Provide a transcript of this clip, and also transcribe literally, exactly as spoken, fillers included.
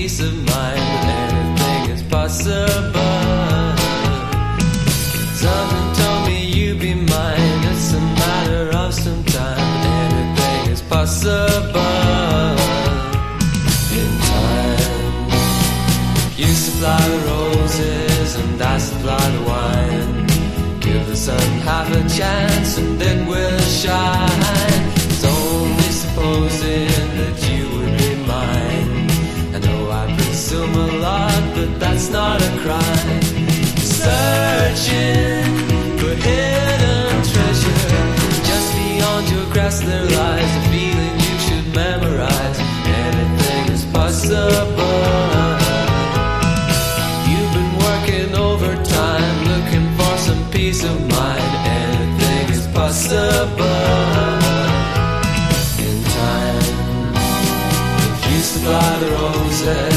peace of mind. Anything is possible. Something told me you'd be mine. It's a matter of some time. Anything is possible in time. You supply the roses and I supply the wine. Give the sun half a chance and it will shine. It's only supposing that you would be mine. I know I presume a lot, but that's not a crime. Searching for hidden treasure. Just beyond your grasp there lies a feeling you should memorize. Anything is possible. You've been working overtime, looking for some peace of mind. Anything is possible.